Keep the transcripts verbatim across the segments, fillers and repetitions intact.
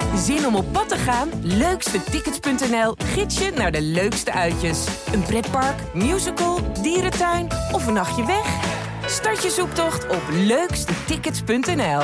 Zin om op pad te gaan? leukste tickets punt n l gids je naar de leukste uitjes. Een pretpark, musical, dierentuin of een nachtje weg? Start je zoektocht op leukste tickets punt n l.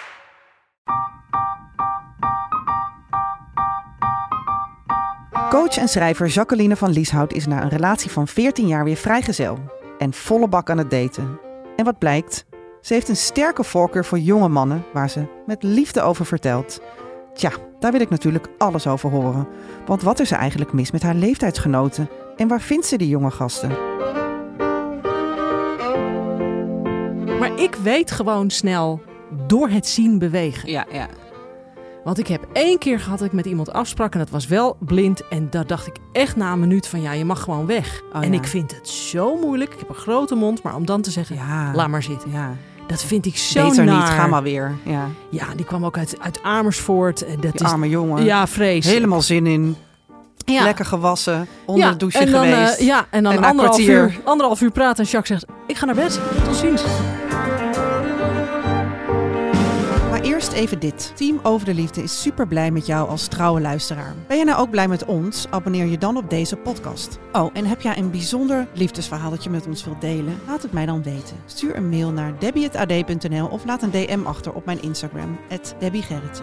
Coach en schrijver Jacqueline van Lieshout is na een relatie van veertien jaar weer vrijgezel. En volle bak aan het daten. En wat blijkt? Ze heeft een sterke voorkeur voor jonge mannen waar ze met liefde over vertelt. Tja, daar wil ik natuurlijk alles over horen. Want wat is er eigenlijk mis met haar leeftijdsgenoten? En waar vindt ze die jonge gasten? Maar ik weet gewoon snel door het zien bewegen. Ja, ja. Want ik heb één keer gehad dat ik met iemand afsprak en dat was wel blind. En daar dacht ik echt na een minuut van ja, je mag gewoon weg. Oh, en ja. ik vind het zo moeilijk. Ik heb een grote mond, maar om dan te zeggen, Ja. laat maar zitten. Ja. Dat vind ik zo Beter naar. niet, ga maar weer. Ja. Ja, die kwam ook uit, uit Amersfoort. En dat Die is, arme jongen. ja, vreselijk. Helemaal zin in. Ja. Lekker gewassen. Onder ja, de douche en dan, geweest. Uh, ja, en dan En een na anderhalf kwartier. uur, anderhalf uur praten en Jacques zegt, ik ga naar bed. Tot ziens. Maar eerst even dit. Team Over de Liefde is super blij met jou als trouwe luisteraar. Ben je nou ook blij met ons? Abonneer je dan op deze podcast. Oh, en heb jij een bijzonder liefdesverhaal dat je met ons wilt delen? Laat het mij dan weten. Stuur een mail naar debbie punt a d punt n l of laat een D M achter op mijn Instagram, at debbie gerritsen.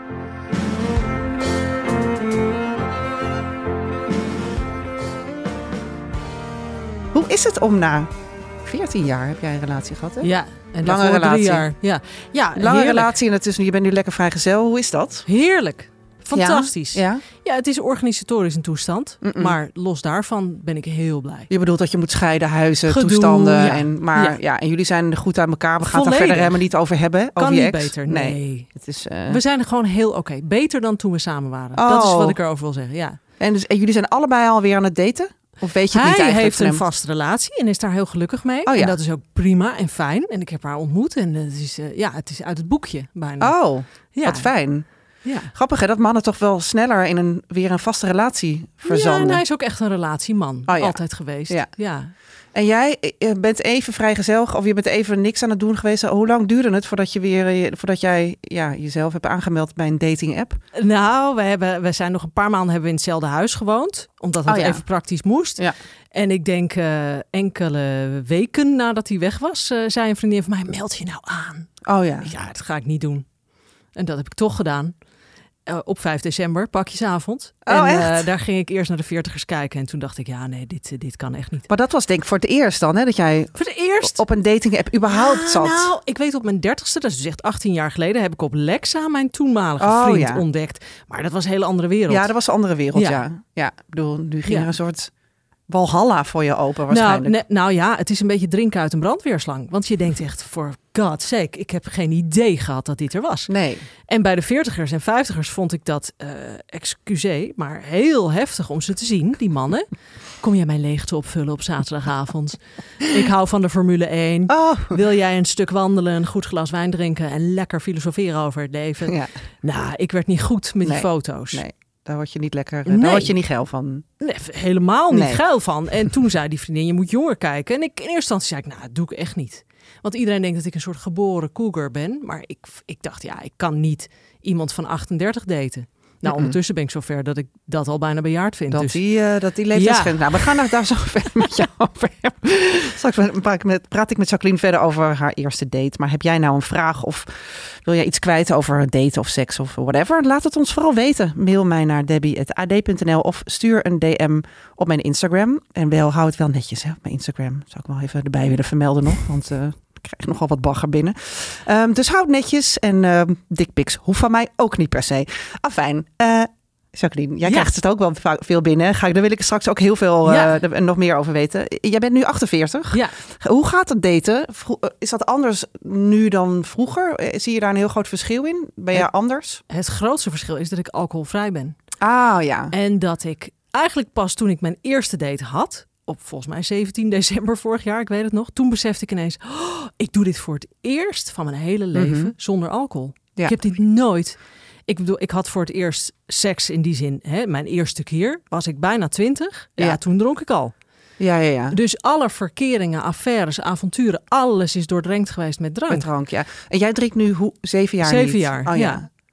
Hoe is het om na veertien jaar, heb jij een relatie gehad, hè? Ja, en Lange daarvoor relatie. drie jaar. Ja, ja Lange heerlijk. relatie en het is, je bent nu lekker vrijgezel. Hoe is dat? Heerlijk. Fantastisch. Ja? Ja? ja, het is organisatorisch een toestand. Mm-mm. Maar los daarvan ben ik heel blij. Je bedoelt dat je moet scheiden, huizen, Gedoe, toestanden. ja. En, maar ja. Ja. en jullie zijn goed aan elkaar. We gaan het er Volledig. verder helemaal niet over hebben. Kan over je niet ex. beter. Nee. Het is, uh... We zijn er gewoon heel oké. Beter dan toen we samen waren. Oh. Dat is wat ik erover wil zeggen. Ja. en, dus, en jullie zijn allebei alweer aan het daten? Of weet je het Hij niet eigenlijk? heeft van een hem? vaste relatie en is daar heel gelukkig mee. Oh, ja. En dat is ook prima en fijn. En ik heb haar ontmoet en het is, uh, ja, het is uit het boekje bijna. Oh, ja. wat fijn. Ja. Grappig hè, dat mannen toch wel sneller in een, weer een vaste relatie Ja, verzanden. en hij is ook echt een relatieman. Oh, ja. Altijd geweest. Ja. ja. En jij eh, bent even vrijgezel of je bent even niks aan het doen geweest. Hoe lang duurde het voordat, je weer, eh, voordat jij ja, jezelf hebt aangemeld bij een dating app? Nou, we, hebben, we zijn nog een paar maanden hebben we in hetzelfde huis gewoond. Omdat het Oh, ja. even praktisch moest. Ja. En ik denk uh, enkele weken nadat hij weg was, uh, zei een vriendin van mij, meld je nou aan. Oh ja. Ja, dat ga ik niet doen. En dat heb ik toch gedaan. Uh, op vijf december, pakjesavond. Oh, en echt? Uh, daar ging ik eerst naar de veertigers kijken. En toen dacht ik, ja nee, dit, dit kan echt niet. Maar dat was denk ik voor het eerst dan, hè? Dat jij Voor het eerst op een dating app überhaupt ah, zat. Nou, ik weet op mijn dertigste, dat is dus echt achttien jaar geleden, heb ik op Lexa mijn toenmalige Oh, vriend ja. ontdekt. Maar dat was een hele andere wereld. Ja, dat was een andere wereld, ja. Ja. Ja, ik bedoel, nu ging Ja. er een soort walhalla voor je open nou, waarschijnlijk. ne, nou ja, het is een beetje drinken uit een brandweerslang. Want je denkt echt, voor God's sake, ik heb geen idee gehad dat dit er was. Nee. En bij de veertigers en vijftigers vond ik dat, uh, excusez, maar heel heftig om ze te zien, die mannen. Kom jij mijn leegte opvullen op zaterdagavond? Ik hou van de Formule één. Oh. Wil jij een stuk wandelen, een goed glas wijn drinken en lekker filosoferen over het leven? Ja. Nou, ik werd niet goed met Nee. die foto's. Nee, daar word je niet lekker, Nee. daar word je niet geil van. Nee, helemaal niet Nee. geil van. En toen zei die vriendin, je moet jonger kijken. En ik, in eerste instantie zei ik, nou, dat doe ik echt niet. Want iedereen denkt dat ik een soort geboren cougar ben. Maar ik, ik dacht, ja, ik kan niet iemand van achtendertig daten. Nou, Mm-mm. ondertussen ben ik zover dat ik dat al bijna bejaard vind. Dat dus die, uh, dat die leeftijdsgrens. Ja. Nou, we gaan het daar zo verder met jou over hebben. Straks praat ik, met, praat ik met Jacqueline verder over haar eerste date. Maar heb jij nou een vraag of wil jij iets kwijt over daten of seks of whatever? Laat het ons vooral weten. Mail mij naar debbie punt a d punt n l of stuur een D M op mijn Instagram. En wel, hou het wel netjes hè, op mijn Instagram. Zou ik wel even erbij willen vermelden nog, want uh, ik krijg nogal wat bagger binnen. Um, dus houd netjes en uh, dickpics hoeft van mij ook niet per se. Afijn. Uh, Jacqueline, jij Ja. krijgt het ook wel veel binnen. Ga ik, daar wil ik straks ook heel veel Ja. uh, nog meer over weten. Jij bent nu achtenveertig. ja, Hoe gaat het daten? Vro- Is dat anders nu dan vroeger? Zie je daar een heel groot verschil in? Ben jij Het- anders? het grootste verschil is dat ik alcoholvrij ben. Ah ja. En dat ik eigenlijk pas toen ik mijn eerste date had, op volgens mij zeventien december vorig jaar, ik weet het nog. Toen besefte ik ineens, oh, ik doe dit voor het eerst van mijn hele leven Mhm. zonder alcohol. Ja. Ik heb dit nooit. Ik bedoel, ik had voor het eerst seks in die zin. Hè, mijn eerste keer was ik bijna twintig. Ja, Ja. toen dronk ik al. Ja, ja, ja. Dus alle verkeringen, affaires, avonturen, alles is doordrenkt geweest met drank. Met drank, ja. En jij drinkt nu hoe, zeven jaar Zeven niet? jaar, Oh, ja.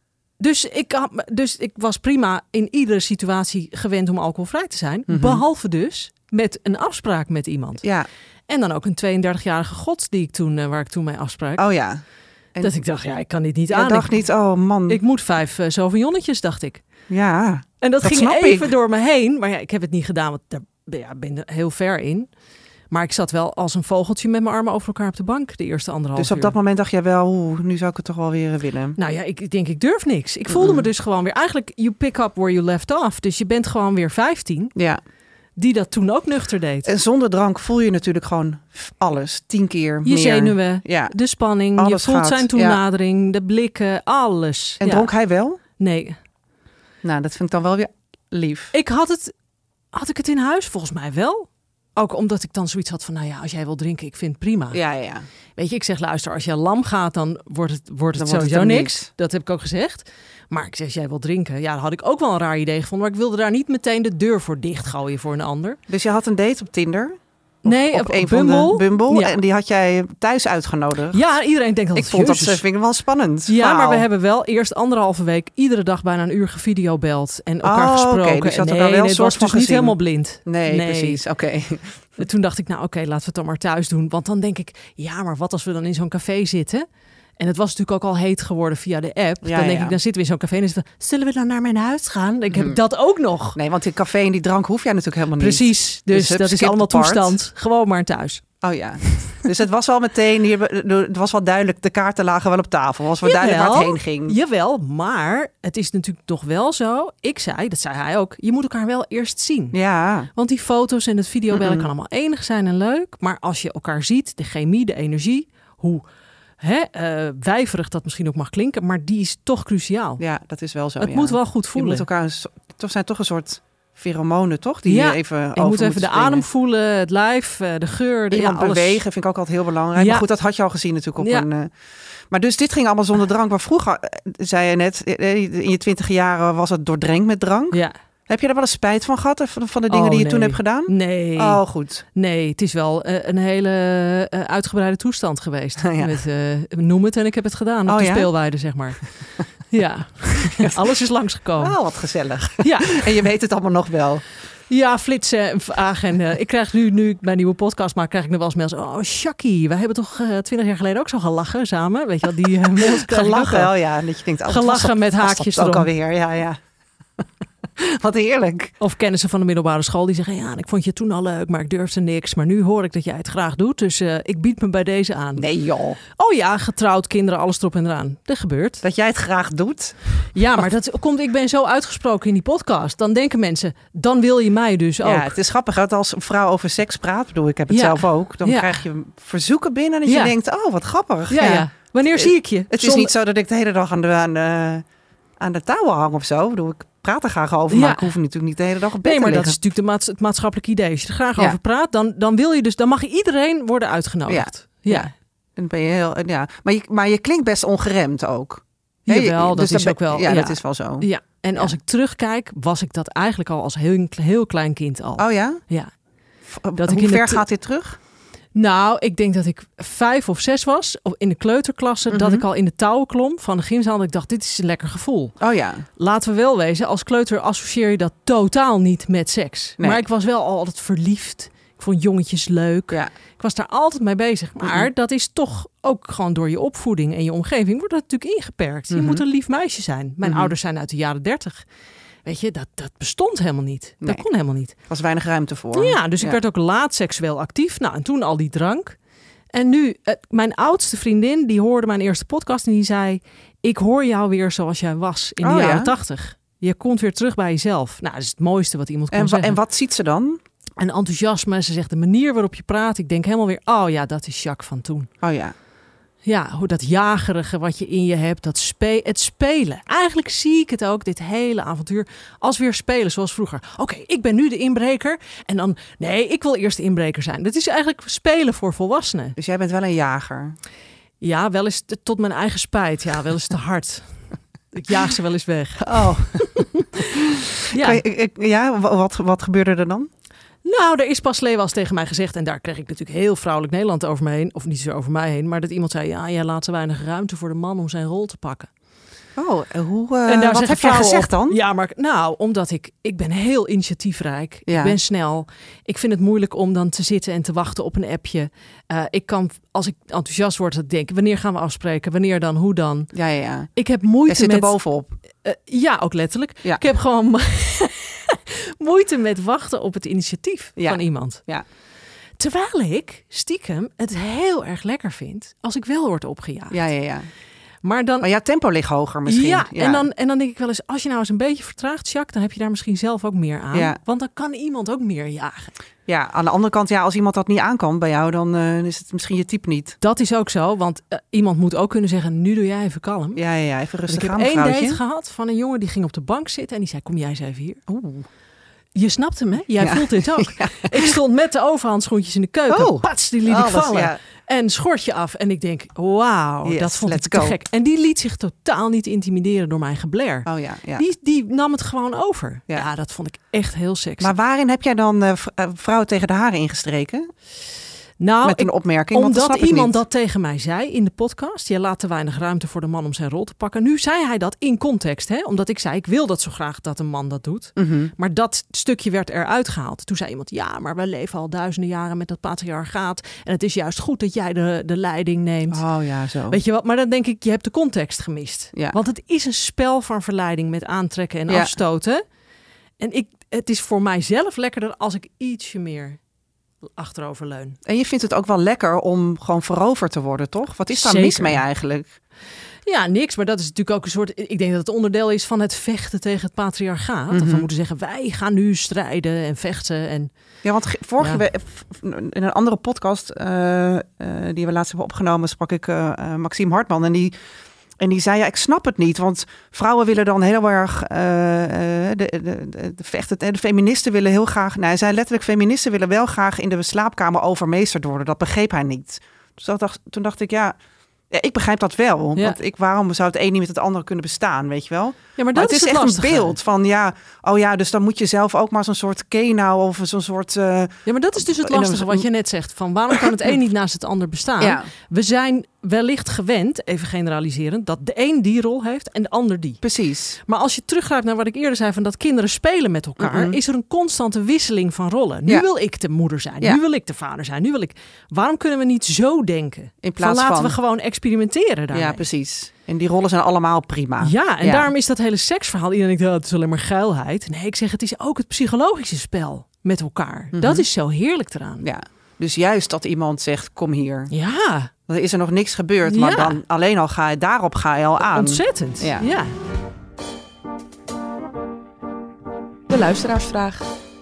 Dus ik, had, dus ik was prima in iedere situatie gewend om alcoholvrij te zijn. Mm-hmm. Behalve dus met een afspraak met iemand. Ja. En dan ook een tweeëndertigjarige god die ik toen, uh, waar ik toen mee afsprak. Oh ja. En dat ik dacht, ja, ik kan dit niet je aan. dacht ik, niet, oh man. Ik moet vijf uh, sauvignonnetjes, dacht ik. Ja. En dat, dat ging snap even ik. door me heen. Maar ja, ik heb het niet gedaan, want daar ja, ben ik heel ver in. Maar ik zat wel als een vogeltje met mijn armen over elkaar op de bank de eerste anderhalf uur. Dus op dat moment dacht jij wel, oeh, nu zou ik het toch wel weer willen. Nou ja, ik denk, ik durf niks. Ik voelde Mm-mm. me dus gewoon weer... Eigenlijk, you pick up where you left off. Dus je bent gewoon weer vijftien. Ja. Die dat toen ook nuchter deed. En zonder drank voel je natuurlijk gewoon alles. Tien keer Je meer. zenuwen, Ja. de spanning. Alles je voelt gaat, zijn toenadering, de blikken, alles. En Ja. dronk hij wel? Nee. Nou, dat vind ik dan wel weer lief. Ik had het... Had ik het in huis? Volgens mij wel. Ook omdat ik dan zoiets had van, nou ja, als jij wil drinken, ik vind het prima. Ja, ja, ja. Weet je, ik zeg, luister, als je lam gaat, dan wordt het, wordt het Dan wordt sowieso het er niks. niks. Dat heb ik ook gezegd. Maar ik zeg, als jij wil drinken, ja, dan had ik ook wel een raar idee gevonden. Maar ik wilde daar niet meteen de deur voor dichtgooien voor een ander. Dus je had een date op Tinder? Of Nee, op, op een Bumble. van de Bumble. Ja. En die had jij thuis uitgenodigd? Ja, iedereen denkt dat Ik het vond dat Jezus. vind ik wel spannend. Ja, verhaal. maar we hebben wel eerst anderhalve week iedere dag bijna een uur gevideobeld en elkaar Oh, gesproken. oké, dus je had En elkaar nee, wel nee, een het was soort van dus niet gezien. helemaal blind. Nee, precies. Oké. En toen dacht ik, nou oké, laten we het dan maar thuis doen. Want dan denk ik, ja, maar wat als we dan in zo'n café zitten? En het was natuurlijk ook al heet geworden via de app. Ja, dan denk ja. ik, dan zitten we in zo'n café en dan zitten we, zullen we dan naar mijn huis gaan? Dan denk ik, heb ik Hmm. dat ook nog? Nee, want die café en die drank hoef jij natuurlijk helemaal niet. Precies, dus, Dus hup, dat is skip allemaal the part. toestand. Gewoon maar thuis. Oh ja. Dus het was al meteen, hier, het was wel duidelijk, de kaarten lagen wel op tafel. Was wel duidelijk waar het Jawel. heen ging. Jawel, maar het is natuurlijk toch wel zo. Ik zei, dat zei hij ook, je moet elkaar wel eerst zien. Ja. Want die foto's en het videobellen Mm-mm. kan allemaal enig zijn en leuk. Maar als je elkaar ziet, de chemie, de energie, hoe hè, uh, wijverig dat misschien ook mag klinken, maar die is toch cruciaal. Ja, dat is wel zo. het ja. moet wel goed Je voelen. moet elkaar, een so- toch zijn toch een soort pheromonen, toch? Die Ja, je even je over moet even de moeten adem springen. voelen, het lijf, uh, de geur. De, Iemand ja, alles. bewegen vind ik ook altijd heel belangrijk. Ja. Maar goed, dat had je al gezien natuurlijk op Ja. een... Uh, maar dus dit ging allemaal zonder drank. Maar vroeger, uh, zei je net, uh, in je twintig jaren was het doordrenkt met drank. Ja. Heb je er wel eens spijt van gehad, van, van de dingen Oh, die je nee. toen hebt gedaan? Nee. Oh, goed. Nee, het is wel uh, een hele uh, uitgebreide toestand geweest. Ja. Met, uh, noem het en ik heb het gedaan. Op Oh, de ja? speelweide, zeg maar. Ja, alles is langsgekomen. Oh, wat gezellig. Ja. En je weet het allemaal nog wel. Ja, flitsen en vragen. En, uh, ik krijg nu, nu ik mijn nieuwe podcast maak, krijg ik nog wel eens mails. Oh, Shaki, wij hebben toch twintig uh, jaar geleden ook zo gelachen samen? Weet je wel, die uh, mails krijg ik ook Gelachen wel. wel, ja. En dat je denkt, oh, wat Gelachen was dat- met was dat haakjes ook erom. alweer, ja, ja. Wat heerlijk. Of kennissen van de middelbare school die zeggen... ja, ik vond je toen al leuk, maar ik durfde niks. Maar nu hoor ik dat jij het graag doet. Dus uh, ik bied me bij deze aan. Nee joh. Oh ja, getrouwd, kinderen, alles erop en eraan. Dat gebeurt. Dat jij het graag doet. Ja, maar dat komt, ik ben zo uitgesproken in die podcast. Dan denken mensen, dan wil je mij dus ook. Ja, het is grappig dat als een vrouw over seks praat. Ik bedoel, ik heb het Ja. zelf ook. Dan Ja. krijg je verzoeken binnen dat Ja. je denkt, oh wat grappig. Ja, ja. Wanneer zie ik je? Het is Zonder- niet zo dat ik de hele dag aan de, aan de, aan de touwen hang of zo. Ik bedoel, ik praat er graag over, maar Ja. ik hoef natuurlijk niet de hele dag op bed Nee, maar te dat is liggen. natuurlijk de maats- het maatschappelijk idee. Als je er graag Ja. over praat, dan, dan wil je dus, dan mag iedereen worden uitgenodigd. Ja. Ja. Dan ben je heel, ja. maar, je, maar je klinkt best ongeremd ook. Hè, je- Jawel, dat dus is dan ook ben- wel. Ja, Ja, dat is wel zo. Ja. En Ja. als ik terugkijk, was ik dat eigenlijk al als heel, heel klein kind al. Oh ja? Ja. Dat ik Hoe in ver het- gaat dit terug? Nou, ik denk dat ik vijf of zes was, of in de kleuterklasse, dat Mhm. ik al in de touwen klom van de gymzaal. Dat ik dacht, dit is een lekker gevoel. Oh ja. Laten we wel wezen, als kleuter associeer je dat totaal niet met seks. Nee. Maar ik was wel al altijd verliefd. Ik vond jongetjes leuk. Ja. Ik was daar altijd mee bezig. Maar Mhm. dat is toch ook gewoon door je opvoeding en je omgeving wordt dat natuurlijk ingeperkt. Je Mhm. moet een lief meisje zijn. Mijn Mhm. ouders zijn uit de jaren dertig. Weet je, dat, dat bestond helemaal niet. Nee. Dat kon helemaal niet. Er was weinig ruimte voor. Ja, dus ik werd ook laat seksueel actief. Nou, en toen al die drank. En nu, eh, mijn oudste vriendin, die hoorde mijn eerste podcast en die zei... ik hoor jou weer zoals jij was in de Oh, ja? jaren tachtig. Je komt weer terug bij jezelf. Nou, dat is het mooiste wat iemand kan En, wa- zeggen. en wat ziet ze dan? En enthousiasme. Ze zegt de manier waarop je praat. Ik denk helemaal weer, oh ja, dat is Jacques van toen. Oh ja. Ja, hoe dat jagerige wat je in je hebt, dat spe het spelen. Eigenlijk zie ik het ook, dit hele avontuur, als weer spelen zoals vroeger. Oké, ik ben nu de inbreker en dan, nee, ik wil eerst de inbreker zijn. Dat is eigenlijk spelen voor volwassenen. Dus jij bent wel een jager. Ja, wel eens te- tot mijn eigen spijt. Ja, wel eens te hard. Ik jaag ze wel eens weg. Oh. Ja. Kan je- ik- ja, wa- wat, wat gebeurde er dan? Nou, er is pas wel eens tegen mij gezegd, en daar kreeg ik natuurlijk heel vrouwelijk Nederland over me heen, of niet zo over mij heen, maar dat iemand zei, ja, jij laat te weinig ruimte voor de man om zijn rol te pakken. Oh, hoe, uh, en daar wat heb jij gezegd op, dan? Ja, maar nou, omdat ik, ik ben heel initiatiefrijk. Ja. Ik ben snel. Ik vind het moeilijk om dan te zitten en te wachten op een appje. Uh, ik kan, als ik enthousiast word, dat denk ik, wanneer gaan we afspreken? Wanneer dan? Hoe dan? Ja, ja, ja. Ik heb moeite Jij zit met... er bovenop. Uh, ja, ook letterlijk. Ja. Ik heb gewoon moeite met wachten op het initiatief ja. van iemand. Ja. Terwijl ik stiekem het heel erg lekker vind als ik wel word opgejaagd. Ja, ja, ja. Maar, dan, maar jouw tempo ligt hoger misschien. Ja, ja. En, dan, en dan denk ik wel eens, als je nou eens een beetje vertraagt, Jacques, dan heb je daar misschien zelf ook meer aan. Ja. Want dan kan iemand ook meer jagen. Ja, aan de andere kant, ja, als iemand dat niet aankan bij jou, dan uh, is het misschien je type niet. Dat is ook zo, want uh, iemand moet ook kunnen zeggen, nu doe jij even kalm. Ja, ja, ja, even rustig dus ik aan, heb één vrouwtje. date gehad van een jongen die ging op de bank zitten en die zei, kom jij eens even hier. Oeh. Je snapt hem, hè? Jij ja. voelt dit ook. Ja. Ik stond met de overhandschoentjes in de keuken. Oh. Pats, die liet Alles, ik vallen. Ja. En schortje af. En ik denk, wauw, yes, dat vond let's ik te go. gek. En die liet zich totaal niet intimideren door mijn gebler. Oh ja, ja. Die, die nam het gewoon over. Ja. Ja, dat vond ik echt heel sexy. Maar waarin heb jij dan uh, vrouwen tegen de haren ingestreken? Nou, met een ik, opmerking. Omdat want dat snap iemand ik niet. dat tegen mij zei in de podcast. Je laat te weinig ruimte voor de man om zijn rol te pakken. Nu zei hij dat in context. Hè? Omdat ik zei, ik wil dat zo graag dat een man dat doet. Mm-hmm. Maar dat stukje werd eruit gehaald. Toen zei iemand, ja, maar we leven al duizenden jaren met dat patriarchaat. En het is juist goed dat jij de, de leiding neemt. Oh ja, zo. Weet je wat? Maar dan denk ik, je hebt de context gemist. Ja. Want het is een spel van verleiding met aantrekken en ja. afstoten. En ik, het is voor mijzelf lekkerder als ik ietsje meer achteroverleun. En je vindt het ook wel lekker om gewoon veroverd te worden, toch? Wat is daar Zeker. mis mee eigenlijk? Ja, niks. Maar dat is natuurlijk ook een soort... Ik denk dat het onderdeel is van het vechten tegen het patriarchaat. Mm-hmm. Of we moeten zeggen, wij gaan nu strijden en vechten. En... Ja, want vorige Ja. week in een andere podcast uh, uh, die we laatst hebben opgenomen, sprak ik uh, uh, Maxime Hartman. En die, en die zei, ja, ik snap het niet. Want vrouwen willen dan heel erg... Uh, de, de, de, de, vechten, de feministen willen heel graag... Nou, hij zei letterlijk, feministen willen wel graag in de slaapkamer overmeesterd worden. Dat begreep hij niet. Dus dat dacht, toen dacht ik, ja... Ja, ik begrijp dat wel. Ja. Want ik, waarom zou het een niet met het andere kunnen bestaan, weet je wel? Ja, maar dat maar het is is het echt lastige. een beeld van, ja, oh ja, dus dan moet je zelf ook maar zo'n soort kenau of zo'n soort... Uh, ja, maar dat is dus het lastige wat je net zegt. Van waarom kan het een niet naast het ander bestaan? Ja. We zijn wellicht gewend, even generaliserend, dat de een die rol heeft en de ander die. Precies. Maar als je teruggaat naar wat ik eerder zei, van dat kinderen spelen met elkaar, Mm-mm. is er een constante wisseling van rollen. Nu Ja. wil ik de moeder zijn, Ja. nu wil ik de vader zijn, nu wil ik... Waarom kunnen we niet zo denken? In plaats van laten van... we gewoon experimenteren daarmee. Ja, precies. En die rollen zijn allemaal prima. Ja, en Ja. daarom is dat hele seksverhaal. Iedereen denkt, oh, het is alleen maar geilheid. Nee, ik zeg, het is ook het psychologische spel met elkaar. Mm-hmm. Dat is zo heerlijk eraan. Ja. Dus juist dat iemand zegt, kom hier. Ja, Dan is er nog niks gebeurd, maar Ja. dan alleen al ga je, daarop ga je al aan. ontzettend. Ja. Ja. De luisteraarsvraag.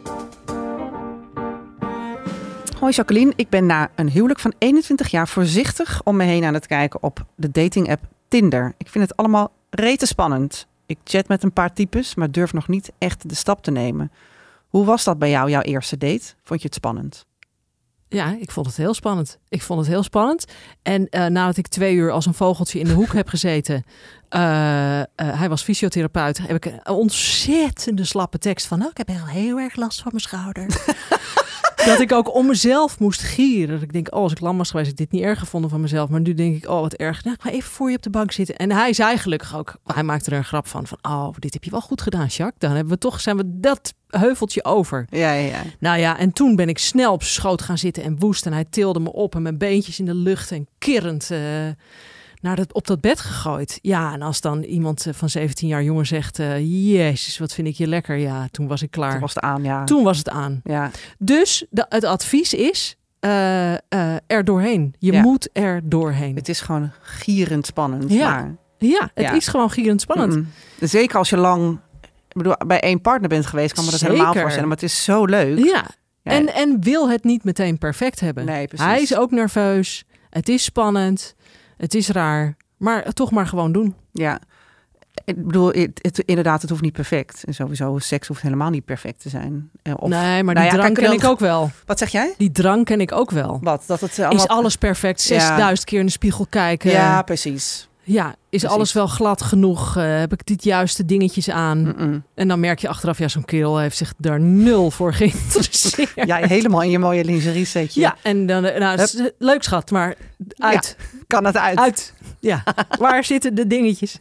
Hoi Jacqueline, ik ben na een huwelijk van eenentwintig jaar voorzichtig om me heen aan het kijken op de dating-app Tinder. Ik vind het allemaal rete spannend. Ik chat met een paar types, maar durf nog niet echt de stap te nemen. Hoe was dat bij jou, jouw eerste date? Vond je het spannend? Ja, ik vond het heel spannend. Ik vond het heel spannend. En uh, nadat ik twee uur als een vogeltje in de hoek heb gezeten... Uh, uh, hij was fysiotherapeut. Heb ik een ontzettende slappe tekst van... Oh, ik heb heel, heel erg last van mijn schouder. Dat ik ook om mezelf moest gieren. Dat ik denk, oh, als ik lam was geweest... had ik dit niet erg gevonden van mezelf. Maar nu denk ik, oh, wat erg. Nou, ik ga even voor je op de bank zitten. En hij zei gelukkig ook... Hij maakte er een grap van. Van, oh, dit heb je wel goed gedaan, Jacques. Dan hebben we toch, zijn we dat heuveltje over. Ja, ja, ja. Nou ja, en toen ben ik snel op zijn schoot gaan zitten en woest. En hij tilde me op en mijn beentjes in de lucht en kirrend uh, naar dat, op dat bed gegooid. Ja, en als dan iemand uh, van zeventien jaar jonger zegt... Uh, Jezus, wat vind ik je lekker. Ja, toen was ik klaar. Toen was het aan, ja. Toen was het aan. Ja. Dus de, het advies is uh, uh, er doorheen. Je Ja. moet er doorheen. Het is gewoon gierend spannend. Ja. Maar, Ja, het Ja. is gewoon gierend spannend. mm-mm. Zeker als je lang... Ik bedoel, bij één partner bent geweest, kan me dat Zeker. helemaal voorstellen. Maar het is zo leuk. Ja, Ja. en, en wil het niet meteen perfect hebben. Nee, precies. Hij is ook nerveus. Het is spannend. Het is raar. Maar toch maar gewoon doen. Ja, ik bedoel, het, het, inderdaad, het hoeft niet perfect. En sowieso, seks hoeft helemaal niet perfect te zijn. Eh, Of, nee, maar nou die ja, drang kijk, ken wel- ik ook wel. Wat zeg jij? Die drang ken ik ook wel. Wat? Dat het eh, allemaal... Is alles perfect? zesduizend keer in de spiegel kijken. Ja, precies. Ja, is Precies. alles wel glad genoeg? Uh, heb ik dit juiste dingetjes aan? Mm-mm. En dan merk je achteraf, ja, zo'n kerel heeft zich daar nul voor geïnteresseerd. Jij helemaal in je mooie lingerie setje. Ja, en dan, uh, nou, het is leuk schat, maar uit. Kan het uit? Uit. Ja, waar zitten de dingetjes?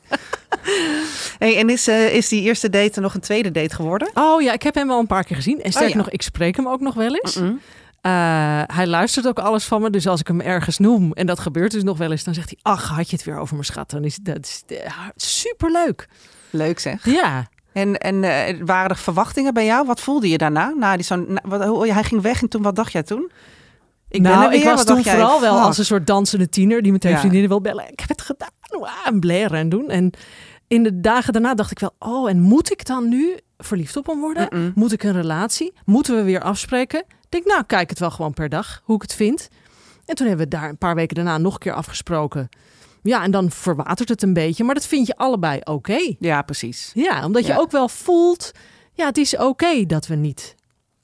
Hey, en is, uh, is die eerste date nog een tweede date geworden? Oh ja, ik heb hem wel een paar keer gezien. En sterker oh, ja. nog, ik spreek hem ook nog wel eens. Mm-mm. Uh, hij luistert ook alles van me. Dus als ik hem ergens noem, en dat gebeurt dus nog wel eens, dan zegt hij, ach, had je het weer over mijn schat? Dan is dat is, uh, superleuk. Leuk zeg. Ja. En, en uh, waren er verwachtingen bij jou? Wat voelde je daarna? Na die zo'n, na, wat, hoe, hij ging weg en toen, wat dacht jij toen? Ik nou, ben er weer. Ik was wat toen jij, vooral wel fuck. als een soort dansende tiener die meteen Ja. vriendinnen wil bellen. Ik heb het gedaan. En blaren en doen. En in de dagen daarna dacht ik wel, oh, en moet ik dan nu verliefd op hem worden? Mm-mm. Moet ik een relatie? Moeten we weer afspreken? Ik denk, nou, kijk het wel gewoon per dag, hoe ik het vind. En toen hebben we daar een paar weken daarna nog een keer afgesproken. Ja, en dan verwatert het een beetje. Maar dat vind je allebei oké. Okay. Ja, precies. Ja, omdat je ja. ook wel voelt, ja, het is oké okay dat we niet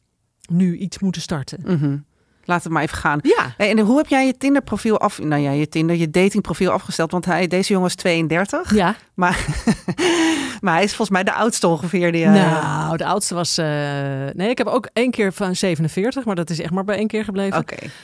nu iets moeten starten. Mm-hmm. Laat het maar even gaan. Ja. Hey, en hoe heb jij je Tinder profiel af... Nou ja, je Tinder, je datingprofiel afgesteld? Want hij, deze jongen is tweeëndertig. Ja. Maar, maar hij is volgens mij de oudste ongeveer. Die, uh... Nou, de oudste was... Uh... Nee, ik heb ook één keer van zevenenveertig, maar dat is echt maar bij één keer gebleven. Oké. Okay.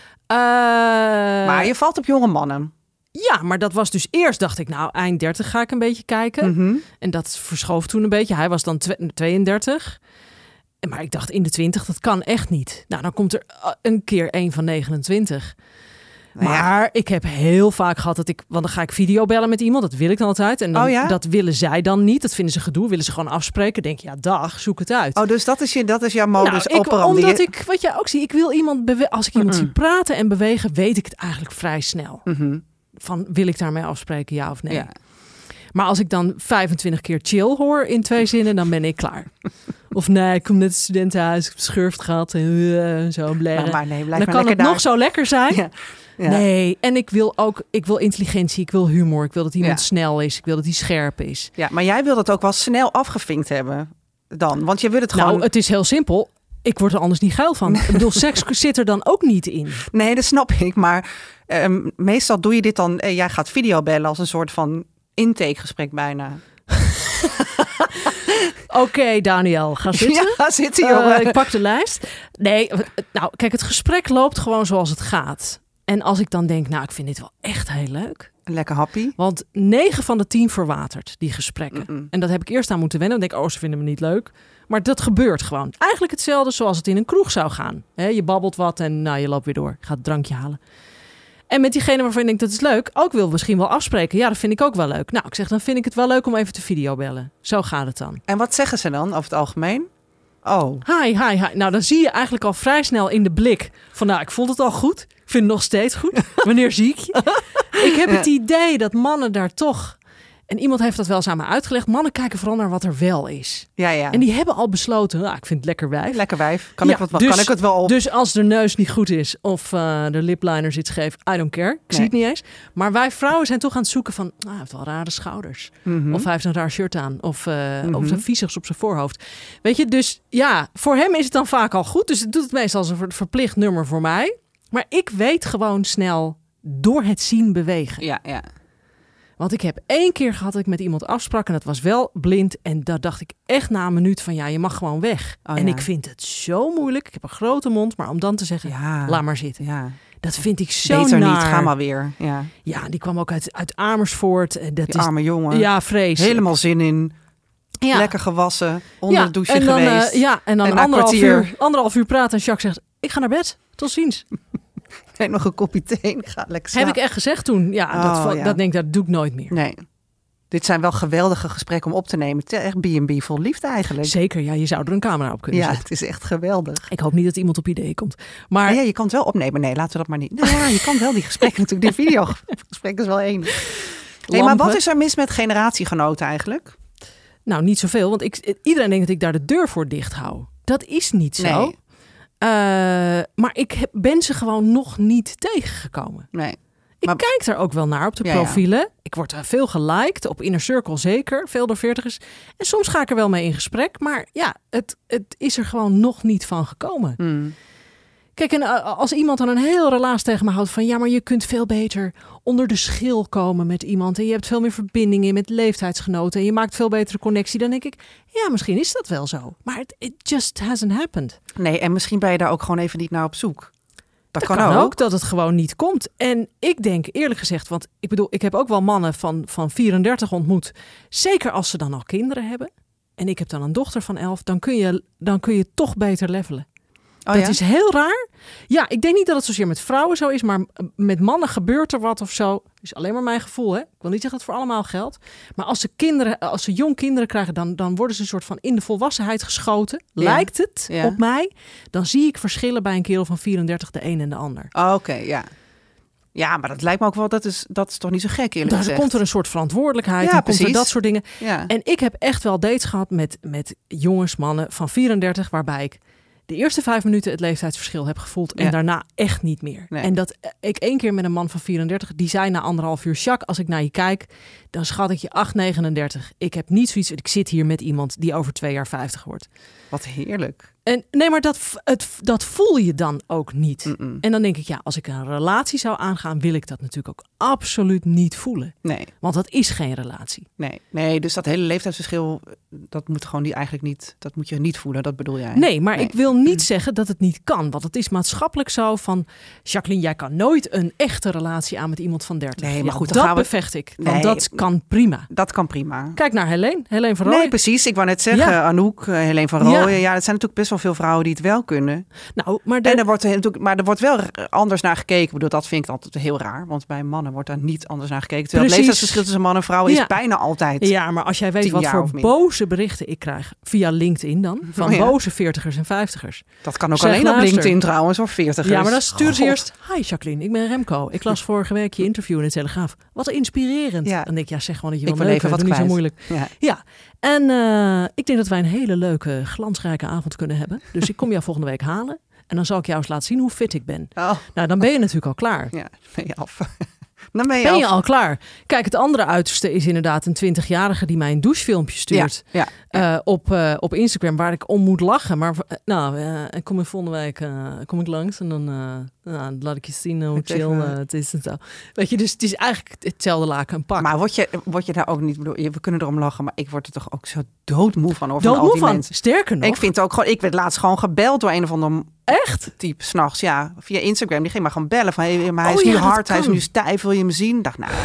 Uh... Maar je valt op jonge mannen. Ja, maar dat was dus eerst, dacht ik, nou, eind dertig ga ik een beetje kijken. Mm-hmm. En dat verschoof toen een beetje. Hij was dan tweeëndertig. Maar ik dacht, in de twintig, dat kan echt niet. Nou, dan komt er een keer één van negenentwintig. Nou ja. Maar ik heb heel vaak gehad dat ik... Want dan ga ik videobellen met iemand, dat wil ik dan altijd. En dan, oh ja? dat willen zij dan niet. Dat vinden ze gedoe, willen ze gewoon afspreken. Denk je, ja, dag, zoek het uit. Oh, dus dat is, je, dat is jouw modus nou, ik, operandi. Omdat ik, wat jij ook ziet, ik wil iemand... Bewe- als ik iemand Mm-mm. zie praten en bewegen, weet ik het eigenlijk vrij snel. Mm-hmm. Van, wil ik daarmee afspreken, ja of nee? Ja. Maar als ik dan vijfentwintig keer chill hoor in twee zinnen, dan ben ik klaar. Of nee, ik kom net het studentenhuis, ik heb schurft gehad en uh, zo blaren. Nou, maar nee, blijf dan maar kan het daar. nog zo lekker zijn. Ja. Ja. Nee, en ik wil ook, ik wil intelligentie, ik wil humor, ik wil dat iemand Ja. snel is, ik wil dat hij scherp is. Ja, maar jij wil dat ook wel snel afgevinkt hebben dan, want je wil het gewoon... Nou, het is heel simpel. Ik word er anders niet geil van. Ik bedoel, seks zit er dan ook niet in. Nee, dat snap ik, maar um, meestal doe je dit dan... Eh, jij gaat videobellen als een soort van intakegesprek bijna. Oké, okay, Daniel, ga zitten. Ja, zitten jongen. Uh, ik pak de lijst. Nee, nou, kijk, het gesprek loopt gewoon zoals het gaat. En als ik dan denk, nou, ik vind dit wel echt heel leuk. Lekker happy. Want negen van de tien verwatert, die gesprekken. Mm-mm. En dat heb ik eerst aan moeten wennen. Dan denk ik, oh, ze vinden me niet leuk. Maar dat gebeurt gewoon. Eigenlijk hetzelfde zoals het in een kroeg zou gaan. He, je babbelt wat en nou, je loopt weer door. Je gaat een drankje halen. En met diegene waarvan je denkt, dat is leuk. Ook wil misschien wel afspreken. Ja, dat vind ik ook wel leuk. Nou, ik zeg, dan vind ik het wel leuk om even te videobellen. Zo gaat het dan. En wat zeggen ze dan over het algemeen? Oh. Hi, hi, hi. Nou, dan zie je eigenlijk al vrij snel in de blik van, nou, ik vond het al goed. Ik vind het nog steeds goed. Wanneer zie ik je? Ik heb het idee dat mannen daar toch... En iemand heeft dat wel eens aan me uitgelegd. Mannen kijken vooral naar wat er wel is. Ja, ja. En die hebben al besloten, nou, ik vind het lekker wijf. Lekker wijf. Kan, Ja, ik, wat, dus, kan ik het wel op? Dus als de neus niet goed is of uh, de lipliner zit scheef, I don't care. Ik Nee. zie het niet eens. Maar wij vrouwen zijn toch aan het zoeken van, nou, hij heeft wel rare schouders. Mm-hmm. Of hij heeft een raar shirt aan. Of, uh, Mm-hmm. of zijn viezigs op zijn voorhoofd. Weet je, dus ja, voor hem is het dan vaak al goed. Dus het doet het meestal als een verplicht nummer voor mij. Maar ik weet gewoon snel door het zien bewegen. Ja, ja. Want ik heb één keer gehad dat ik met iemand afsprak en dat was wel blind. En daar dacht ik echt na een minuut van, ja, je mag gewoon weg. Oh, en ja. ik vind het zo moeilijk. Ik heb een grote mond, maar om dan te zeggen, Ja. laat maar zitten. Ja. Dat vind ik zo Beter naar. niet, ga maar weer. Ja. Ja, die kwam ook uit, uit Amersfoort. En Dat Die is, arme jongen. ja, vreselijk. Helemaal zin in. Ja. Lekker gewassen. Onder ja, de douche en dan, geweest. Uh, ja, en dan En na anderhalf, kwartier. uur, anderhalf uur praten en Jacques zegt, ik ga naar bed. Tot ziens. En nog een kopje thee. Ga lekker Heb slapen. ik echt gezegd toen. Ja, Oh, dat, ja. dat denk ik, dat doe ik nooit meer. Nee. Dit zijn wel geweldige gesprekken om op te nemen. Het is echt B en B vol liefde eigenlijk. Zeker, ja, je zou er een camera op kunnen Ja, zetten. het is echt geweldig. Ik hoop niet dat iemand op ideeën komt. Maar Maar ja, je kan het wel opnemen. Nee, laten we dat maar niet. Nou ja, je kan wel die gesprekken natuurlijk. Die videogesprek is wel één. Hey, maar lampen- wat is er mis met generatiegenoten eigenlijk? Nou, niet zoveel, want ik, iedereen denkt dat ik daar de deur voor dicht hou. Dat is niet zo. Nee. Uh, maar ik heb, ben ze gewoon nog niet tegengekomen. Nee. Ik Maar- kijk er ook wel naar op de Ja, ja. profielen. Ik word er veel geliked, op Inner Circle zeker, veel door veertigers. En soms ga ik er wel mee in gesprek, maar ja, het, het is er gewoon nog niet van gekomen. Hmm. Kijk, en uh, als iemand dan een heel relaas tegen me houdt van, ja, maar je kunt veel beter onder de schil komen met iemand en je hebt veel meer verbindingen met leeftijdsgenoten en je maakt veel betere connectie, dan denk ik, ja, misschien is dat wel zo. Maar it, it just hasn't happened. Nee, en misschien ben je daar ook gewoon even niet naar op zoek. Dat, dat kan, kan ook. ook dat het gewoon niet komt. En ik denk eerlijk gezegd, want ik bedoel, ik heb ook wel mannen van, van vierendertig ontmoet. Zeker als ze dan al kinderen hebben. En ik heb dan een dochter van elf. Dan kun je, dan kun je toch beter levelen. Oh, dat ja? is heel raar. Ja, ik denk niet dat het zozeer met vrouwen zo is, maar met mannen gebeurt er wat of zo. Dat is alleen maar mijn gevoel, hè. Ik wil niet zeggen dat het voor allemaal geldt. Maar als ze kinderen, als ze jong kinderen krijgen, dan, dan worden ze een soort van in de volwassenheid geschoten. Ja. Lijkt het Ja. op mij. Dan zie ik verschillen bij een kerel van vierendertig, de een en de ander. Oh, Oké, okay, ja. Ja, maar dat lijkt me ook wel, dat is, dat is toch niet zo gek eerlijk Dan gezegd. komt er een soort verantwoordelijkheid, Ja, dan komt er precies. dat soort dingen. Ja. En ik heb echt wel dates gehad met, met jongens, mannen van vierendertig, waarbij ik de eerste vijf minuten het leeftijdsverschil heb gevoeld en Ja. daarna echt niet meer. Nee. En dat ik één keer met een man van vierendertig, die zei na anderhalf uur, Jacques, als ik naar je kijk, dan schat ik je acht negenendertig. Ik heb niet zoiets, ik zit hier met iemand die over twee jaar vijftig wordt. Wat heerlijk. En nee, maar dat, het, dat voel je dan ook niet. Mm-mm. En dan denk ik, ja, als ik een relatie zou aangaan, wil ik dat natuurlijk ook absoluut niet voelen. Nee, Want dat is geen relatie. nee, nee. Dus dat hele leeftijdsverschil, dat moet gewoon niet, eigenlijk niet, dat moet je niet voelen. Dat bedoel jij? Nee, maar Nee. ik wil niet zeggen dat het niet kan. Want het is maatschappelijk zo van, Jacqueline, jij kan nooit een echte relatie aan met iemand van dertig. Nee, maar Ja, goed, dan dat gaan we- bevecht ik. Want Nee. dat kan prima. Dat kan prima. Kijk naar Helene, Helene van Rooij. Nee, precies. Ik wou net zeggen, Ja. Anouk, uh, Helene van Ja. Rooyen. Ja, het zijn natuurlijk best wel veel vrouwen die het wel kunnen. Nou, maar de, En er wordt er natuurlijk, maar er wordt wel anders naar gekeken. Ik bedoel, dat vind ik altijd heel raar. Want bij mannen wordt daar niet anders naar gekeken. Terwijl het Precies. leeftijdsverschil tussen man en vrouw is Ja. bijna altijd. ja, maar als jij weet tien wat jaar voor of meer. boze berichten ik krijg via LinkedIn dan, van Oh ja. boze veertigers en vijftigers. Dat kan ook Zeg, alleen op luister. LinkedIn trouwens, of veertigers. Ja, maar dan sturen ze God. eerst, hi Jacqueline, ik ben Remco. Ik las vorige week je interview in de Telegraaf. Wat inspirerend. Ja. Dan denk ik, ja, zeg gewoon dat je Ik wil wil even neuken, wat doe niet zo kwijt. moeilijk. Ja. Ja, en uh, ik denk dat wij een hele leuke, glansrijke avond kunnen hebben. Dus ik kom jou volgende week halen. En dan zal ik jou eens laten zien hoe fit ik ben. Oh, Nou, dan ben je natuurlijk al klaar. ja, ben je af. Dan ben je, Ben je af. al klaar? Kijk, het andere uiterste is inderdaad een twintigjarige die mij een douchefilmpje stuurt. Ja, ja. Uh, op, uh, op Instagram, waar ik om moet lachen. Maar uh, nou, uh, ik kom in volgende week uh, kom ik langs en dan, uh, nou, dan laat ik je zien hoe Het chill even- uh, het is en zo. Weet je, dus het is eigenlijk hetzelfde laken een pak. Maar word je, word je daar ook niet, bedoel, we kunnen erom lachen, maar ik word er toch ook zo doodmoe van. Over van al Doodmoe die van. mensen. Sterker nog, Ik vind het ook gewoon, ik werd laatst gewoon gebeld door een of ander echt? type s'nachts, ja, via Instagram. Die ging maar gewoon bellen van, hey, maar hij Oh is ja, nu dat hard, hij is kan. nu stijf, wil je hem zien? Ik dacht, nou,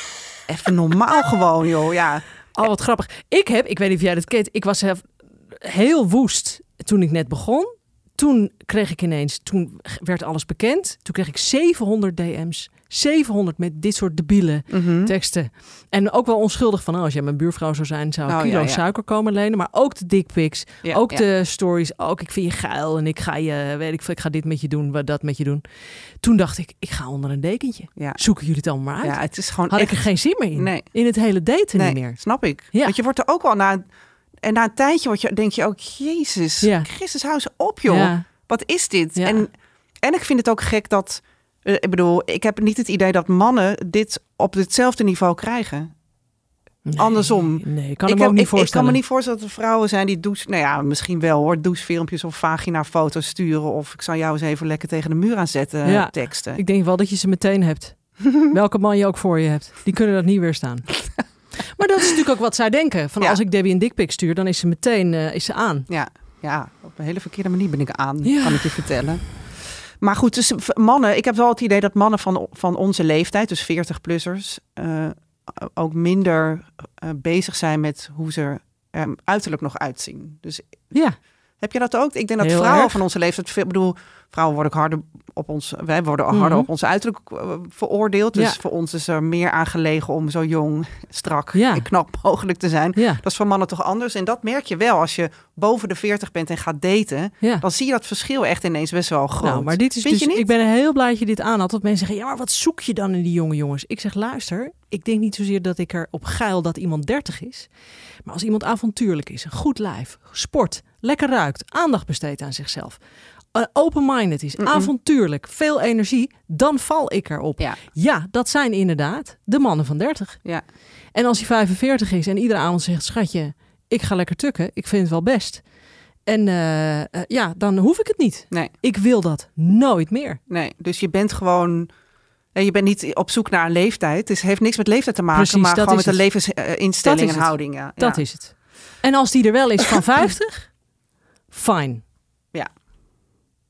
even normaal gewoon, joh, ja. Oh, wat grappig. Ik heb, ik weet niet of jij dat kent, ik was heel, heel woest toen ik net begon. Toen kreeg ik ineens, toen werd alles bekend. Toen kreeg ik zevenhonderd D M's. zevenhonderd met dit soort debiele Mhm. teksten. En ook wel onschuldig van, oh, als jij mijn buurvrouw zou zijn, zou ik Oh, kilo ja, ja. suiker komen lenen. Maar ook de dickpics, Ja, ook ja. de stories. Ook, ik vind je geil en ik ga je, weet ik veel, ik ga dit met je doen, wat dat met je doen. Toen dacht ik, ik ga onder een dekentje. Ja. Zoeken jullie het allemaal maar uit? Ja, het is gewoon Had echt... ik er geen zin meer in. Nee. In het hele daten nee, niet meer. snap ik. Ja. Want je wordt er ook wel na... En na een tijdje word je, denk je ook, Jezus, Ja. Christus, hou eens op, joh. Ja. Wat is dit? Ja. En, en ik vind het ook gek dat... eh, ik bedoel, ik heb niet het idee dat mannen dit op hetzelfde niveau krijgen. Nee, Andersom. Nee, ik kan ik, hem ook heb- niet ik, ik kan voorstellen. me niet voorstellen dat er vrouwen zijn die douche... Nou ja, misschien wel hoor, douchefilmpjes of vagina-foto's sturen. Of ik zal jou eens even lekker tegen de muur aanzetten, Ja. teksten. Ik denk wel dat je ze meteen hebt. Welke man je ook voor je hebt. Die kunnen dat niet weerstaan. Maar dat is natuurlijk ook wat zij denken. Van Ja. als ik Debbie een dickpic stuur, dan is ze meteen uh, is ze aan. Ja, ja, op een hele verkeerde manier ben ik aan, Ja. kan ik je vertellen. Maar goed, dus v- mannen, ik heb wel het idee dat mannen van, van onze leeftijd, dus veertig-plussers, uh, ook minder uh, bezig zijn met hoe ze er um, uiterlijk nog uitzien. Dus Ja. heb je dat ook? Ik denk dat Heel vrouwen erg. van onze leeftijd, ik bedoel, vrouwen worden ook harder op ons, wij worden harder Mhm. op ons uiterlijk uh, veroordeeld. Dus Ja. voor ons is er meer aangelegen om zo jong, strak Ja. en knap mogelijk te zijn. Ja. Dat is voor mannen toch anders. En dat merk je wel als je boven de veertig bent en gaat daten. Ja. Dan zie je dat verschil echt ineens best wel groot. Nou, maar dit is Vind dus, je niet? ik ben heel blij dat je dit aanhaalt. Dat mensen zeggen, ja, maar wat zoek je dan in die jonge jongens? Ik zeg, luister, ik denk niet zozeer dat ik erop geil dat iemand dertig is. Maar als iemand avontuurlijk is, een goed lijf, sport, lekker ruikt, aandacht besteedt aan zichzelf, uh, open-minded is, Mm-mm. avontuurlijk, veel energie, dan val ik erop. Ja. Ja, dat zijn inderdaad de mannen van dertig. Ja. En als hij vijfenveertig is en iedere avond zegt, schatje, ik ga lekker tukken, ik vind het wel best. En uh, uh, ja, dan hoef ik het niet. Nee, Ik wil dat nooit meer. nee. Dus je bent gewoon... nee, je bent niet op zoek naar een leeftijd. Het heeft niks met leeftijd te maken, Precies, maar dat gewoon is met een het. levensinstelling Dat is en het. houding. Ja. Dat ja. is het. En als die er wel is van vijftig, fijn.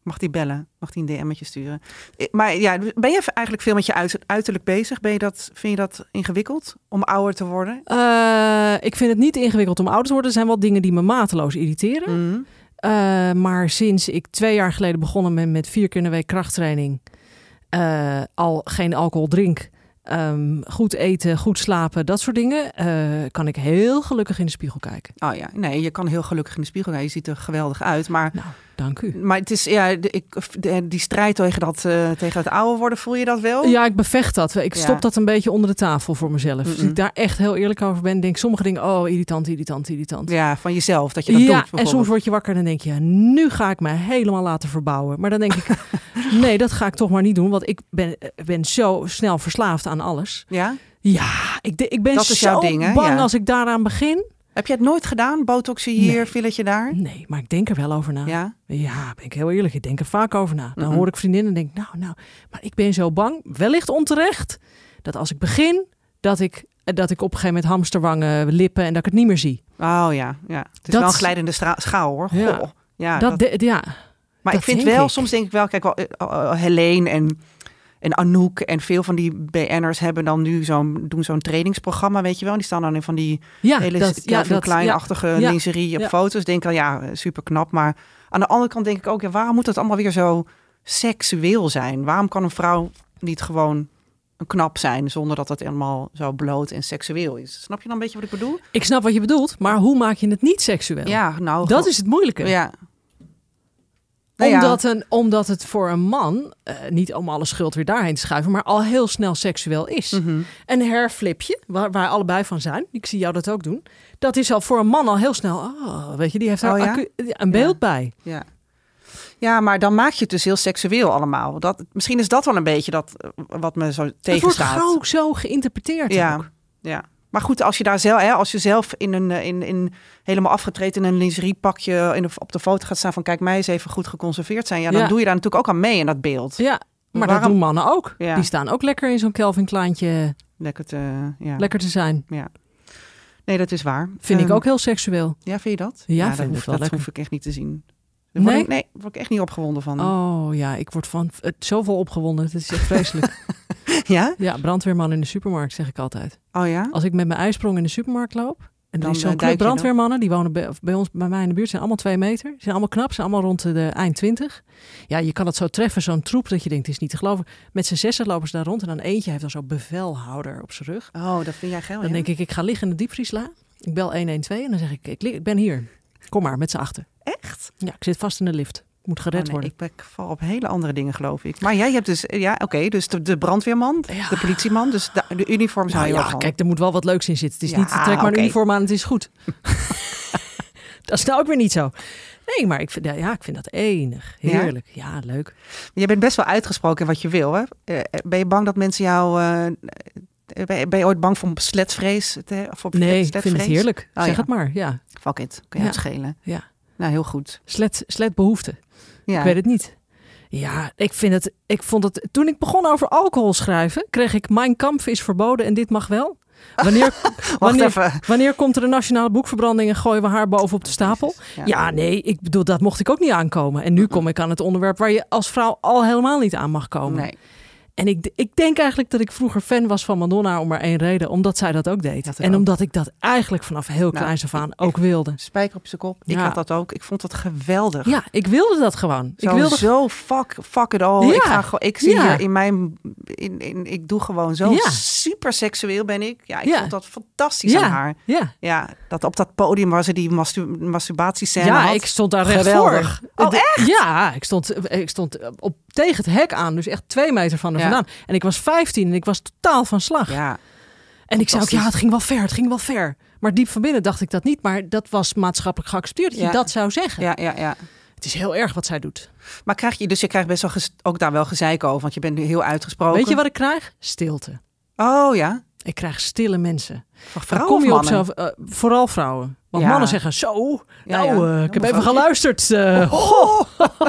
Mag die bellen? Mag die een D M'tje sturen? Maar ja, ben je eigenlijk veel met je uiter- uiterlijk bezig? Ben je dat, vind je dat ingewikkeld om ouder te worden? Uh, ik vind het niet ingewikkeld om ouder te worden. Er zijn wel dingen die me mateloos irriteren. Mm. Uh, maar sinds ik twee jaar geleden begonnen ben met vier keer in de week krachttraining, uh, al geen alcohol drink, um, goed eten, goed slapen, dat soort dingen, uh, kan ik heel gelukkig in de spiegel kijken. Oh ja, nee, je kan heel gelukkig in de spiegel kijken. Je ziet er geweldig uit, maar... Nou, dank u. Maar het is, ja, de, ik, de, die strijd tegen dat, uh, tegen het ouder worden, voel je dat wel? Ja, ik bevecht dat. Ik stop ja. dat een beetje onder de tafel voor mezelf. Mm-mm. Dus ik daar echt heel eerlijk over ben, denk sommige dingen, oh, irritant, irritant, irritant. Ja, van jezelf, dat je dat ja, doet. En soms word je wakker en dan denk je, nu ga ik me helemaal laten verbouwen. Maar dan denk ik, nee, dat ga ik toch maar niet doen, want ik ben, ben zo snel verslaafd aan alles. Ja? Ja, ik, ik ben dat is zo jouw ding, hè? bang Ja. als ik daaraan begin. Heb je het nooit gedaan? Botoxen hier, Nee. filletje daar? Nee, maar ik denk er wel over na. Ja? Ja, ben ik heel eerlijk. Ik denk er vaak over na. Dan Mm-mm. hoor ik vriendinnen en denk, nou, nou. Maar ik ben zo bang, wellicht onterecht, dat als ik begin, dat ik, dat ik op een gegeven moment hamsterwangen, lippen en dat ik het niet meer zie. Oh ja, ja. Het is Dat- wel een glijdende stra- schaal hoor. Goh. Ja. Ja, dat, dat- de- ja. maar dat ik vind denk wel, ik. soms denk ik wel, kijk wel, uh, uh, Helene en, en Anouk en veel van die B N'ers hebben dan nu zo'n, doen zo'n trainingsprogramma, weet je wel. Die staan dan in van die Ja, hele dat, ja, Calvin dat, Klein-achtige ja, lingerie op ja. foto's. Denk dan, ja, super knap. Maar aan de andere kant denk ik ook, ja, waarom moet het allemaal weer zo seksueel zijn? Waarom kan een vrouw niet gewoon een knap zijn zonder dat het helemaal zo bloot en seksueel is? Snap je dan een beetje wat ik bedoel? Ik snap wat je bedoelt, maar hoe maak je het niet seksueel? Ja, nou... Dat is het moeilijke. Ja. Nou ja. Omdat, een, omdat het voor een man, uh, niet om alle schuld weer daarheen te schuiven, maar al heel snel seksueel is. Mm-hmm. Een hairflipje, waar, waar allebei van zijn, ik zie jou dat ook doen, dat is al voor een man al heel snel, oh, weet je, die heeft daar Oh ja? acu- een beeld Ja. bij. Ja. Ja, maar dan maak je het dus heel seksueel allemaal. Dat, misschien is dat wel een beetje dat uh, wat me zo Het wordt tegenstaat. gauw zo geïnterpreteerd Ja, ook. ja. Maar goed, als je daar zelf, hè, als je zelf in een, in, in helemaal afgetreden in een lingeriepakje in de, op de foto gaat staan van kijk, mij eens even goed geconserveerd zijn. Ja, dan Ja. doe je daar natuurlijk ook aan mee in dat beeld. Ja, maar Waarom- dat doen mannen ook. Ja. Die staan ook lekker in zo'n Calvin Kleintje Lekker te, ja. lekker te zijn. Ja. Nee, dat is waar. Vind ik Ehm, ook heel seksueel. Ja, vind je dat? Ja, dat, vind ik hoef, wel dat lekker. hoef ik echt niet te zien. Daar word Nee? ik, nee, daar word ik echt niet opgewonden van. Oh ja, ik word van het zoveel opgewonden. Het is echt vreselijk. Ja? Ja, brandweerman in de supermarkt, zeg ik altijd. Oh ja? Als ik met mijn ijsprong in de supermarkt loop, en Dan, er is eh, zo'n duik club je brandweermannen, die wonen bij, of bij ons, bij mij in de buurt, zijn allemaal twee meter. Ze zijn allemaal knap, zijn allemaal rond de eind twintig. Ja, je kan het zo treffen, zo'n troep, dat je denkt, het is niet te geloven. Met z'n zessen lopen ze daar rond en dan eentje heeft dan zo'n bevelhouder op zijn rug. Oh, dat vind jij geil, Dan ja? denk ik, ik ga liggen in de diepvriesla. Ik bel honderdtwaalf en dan zeg ik, ik, lig- ik ben hier. Kom maar, met z'n achter. Echt? Ja, ik zit vast in de lift. Ik moet gered Oh, nee, worden. ik, ben- ik val op hele andere dingen, geloof ik. Maar jij hebt dus, ja, oké, dus de, de brandweerman, Ja. de politieman, dus de, de uniform zou Nou je wel ja, van. kijk, er moet wel wat leuks in zitten. Het is Ja, niet, trek maar een oké. uniform aan, het is goed. Dat is nou ook weer niet zo. Nee, maar ik vind, ja, ik vind dat enig. Heerlijk. Ja, leuk. Je bent best wel uitgesproken in wat je wil, hè? Eh, ben je bang dat mensen jou... eh, ben, je, ben je ooit bang voor sletvrees? Te, of op Nee, ik sletvrees? vind het heerlijk. Oh, zeg ja. het maar, ja. Fuck it, kun je Ja. het schelen. ja. Nou, heel goed. Slet, sletbehoefte. Ja. Ik weet het niet. Ja, ik vind het, ik vond het... Toen ik begon over alcohol schrijven, kreeg ik Mein Kampf is verboden en dit mag wel. Wanneer, Wacht wanneer, even. wanneer komt er een nationale boekverbranding en gooien we haar bovenop de stapel? Ja. Ja, nee, ik bedoel, dat mocht ik ook niet aankomen. En nu kom ik aan het onderwerp waar je als vrouw al helemaal niet aan mag komen. Nee. En ik, ik denk eigenlijk dat ik vroeger fan was van Madonna om maar één reden. Omdat zij dat ook deed. Dat er En ook. omdat ik dat eigenlijk vanaf heel Nou, kleins af aan ik- ook wilde. Spijker op zijn kop. Ik Ja. had dat ook. Ik vond dat geweldig. Ja, ik wilde dat gewoon. Zo, ik wilde zo fuck, fuck it all. Ja. Ik, ga gewoon, ik zie Ja. hier in mijn... In, in, ik doe gewoon zo Ja. super seksueel ben ik. Ja, ik Ja. vond dat fantastisch Ja. aan haar. Ja, Ja, dat op dat podium waar ze die mastur masturbatiescène ja had. ik stond daar recht Geweldig. voor. Oh, De- Ja, ik stond, ik stond op, tegen het hek aan. Dus echt twee meter van er Ja. vandaan. En ik was vijftien en ik was totaal van slag. Ja, En ik zei ook, fantastisch. ja, het ging wel ver, het ging wel ver. Maar diep van binnen dacht ik dat niet. Maar dat was maatschappelijk geaccepteerd dat Ja. je dat zou zeggen. ja, ja, ja. Het is heel erg wat zij doet. Maar krijg je, dus je krijgt best wel ges- ook daar wel gezeik over, want je bent nu heel uitgesproken. Weet je wat ik krijg? Stilte. Oh ja, Ik krijg stille mensen. van Dan vrouwen kom of je op mannen? zo, uh, vooral vrouwen. Want Ja. mannen zeggen, zo, Ja, nou, ja. uh, ik heb Ja, even mevrouwtje. geluisterd. uh, Oh.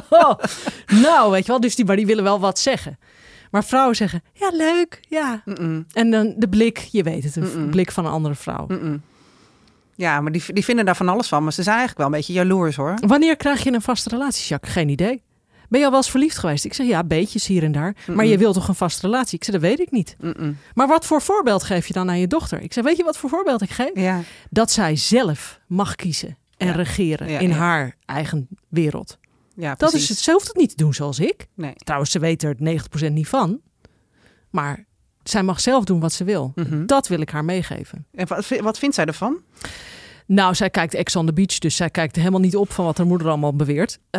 nou, weet je wel, dus die, maar die willen wel wat zeggen. Maar vrouwen zeggen, ja, leuk, ja. Mm-mm, En dan de blik, je weet het, een Mm-mm. blik van een andere vrouw. mm-mm. Ja, maar die, die vinden daar van alles van. Maar ze zijn eigenlijk wel een beetje jaloers hoor. Wanneer krijg je een vaste relatie, Jacques? Geen idee. Ben je al wel eens verliefd geweest? Ik zeg, ja, beetjes hier en daar. Mm-mm. Maar je wilt toch een vaste relatie? Ik zeg, dat weet ik niet. Mm-mm. Maar wat voor voorbeeld geef je dan aan je dochter? Ik zeg, weet je wat voor voorbeeld ik geef? Ja. Dat zij zelf mag kiezen en ja. regeren ja, in ja. haar eigen wereld. Ja, dat is het. Ze hoeft het niet te doen zoals ik. Nee. Trouwens, ze weet er negentig procent niet van. Maar zij mag zelf doen wat ze wil. Mm-hmm. Dat wil ik haar meegeven. En wat, wat vindt zij ervan? Nou, zij kijkt Ex on the Beach, dus zij kijkt helemaal niet op van wat haar moeder allemaal beweert. Uh,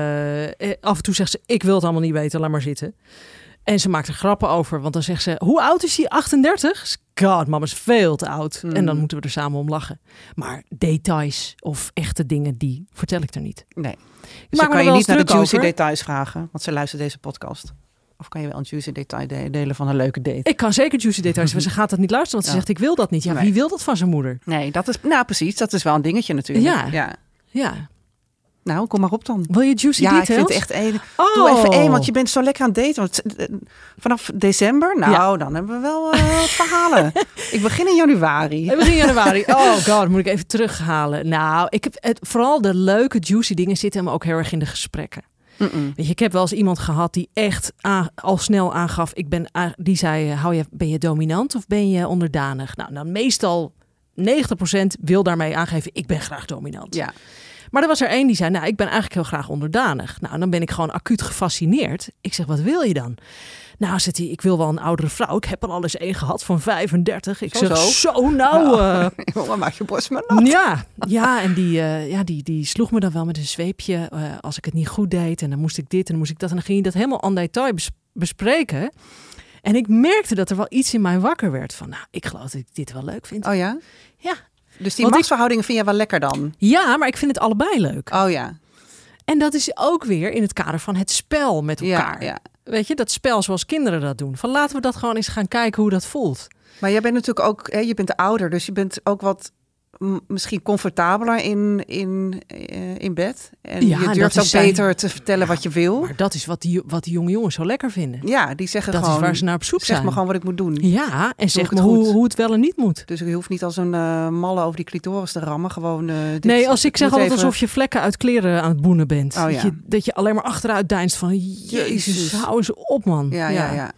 af en toe zegt ze, ik wil het allemaal niet weten, laat maar zitten. En ze maakt er grappen over, want dan zegt ze, hoe oud is hij? achtendertig? God, mama is veel te oud. Mm. En dan moeten we er samen om lachen. Maar details of echte dingen, die vertel ik er niet. Nee. Dus dus dan kan je niet naar de juicy over. details vragen, want ze luistert deze podcast. Of kan je wel een juicy detail de- delen van een leuke date? Ik kan zeker juicy details, maar ze gaat dat niet luisteren, want ze Ja. zegt, ik wil dat niet. Ja, Nee. wie wil dat van zijn moeder? Nee, dat is, nou precies, dat is wel een dingetje natuurlijk. Ja. ja. Ja. Nou, kom maar op dan. Wil je juicy Ja, details? ik vind het echt één. Oh. Doe even één, want je bent zo lekker aan het daten. Want uh, vanaf december, nou, Ja. dan hebben we wel uh, verhalen. Ik begin in januari. Ik begin januari. Oh god, moet ik even terughalen. Nou, ik heb het, vooral de leuke juicy dingen zitten hem ook heel erg in de gesprekken. Mm-mm. Weet je, ik heb wel eens iemand gehad die echt aan, al snel aangaf. Ik ben, a- die zei, uh, hou je, ben je dominant of ben je onderdanig? Nou, dan meestal negentig procent wil daarmee aangeven, ik ben graag dominant. Ja. Maar er was er één die zei, nou, ik ben eigenlijk heel graag onderdanig. Nou, dan ben ik gewoon acuut gefascineerd. Ik zeg, wat wil je dan? Nou, zegt hij, ik wil wel een oudere vrouw. Ik heb er al eens één gehad van vijfendertig. Ik Zo, zeg, zo. zo nou... Uh, Jongen, maak je borst maar nat. ja, ja, en die, uh, ja, die, die sloeg me dan wel met een zweepje uh, als ik het niet goed deed. En dan moest ik dit en dan moest ik dat. En dan ging je dat helemaal en detail bes- bespreken. En ik merkte dat er wel iets in mij wakker werd. Van, nou, ik geloof dat ik dit wel leuk vind. Oh ja? Ja. Dus die Want machtsverhoudingen vind je wel lekker dan? Ja, maar ik vind het allebei leuk. Oh ja. En dat is ook weer in het kader van het spel met elkaar. Ja, ja. Weet je, dat spel zoals kinderen dat doen. Van laten we dat gewoon eens gaan kijken hoe dat voelt. Maar jij bent natuurlijk ook, hè, je bent ouder, dus je bent ook wat m- misschien comfortabeler in, in, uh, in bed. En Ja, je dat durft is ook zijn- beter te vertellen wat je wil. Maar dat is wat die, wat die jonge jongens zo lekker vinden. Ja, die zeggen Dat gewoon, is waar ze naar op zoek zeg zijn. me gewoon wat ik moet doen. Ja, en zeg ik me het hoe, goed? hoe het wel en niet moet. Dus je hoeft niet als een uh, malle over die clitoris te rammen. Gewoon, uh, dit, Nee, als ik zeg moet altijd even- alsof je vlekken uit kleren aan het boenen bent. Oh, dat, ja. je, dat je alleen maar achteruit deinst van... Jezus, Jezus. hou eens op, man. Ja, ja, ja.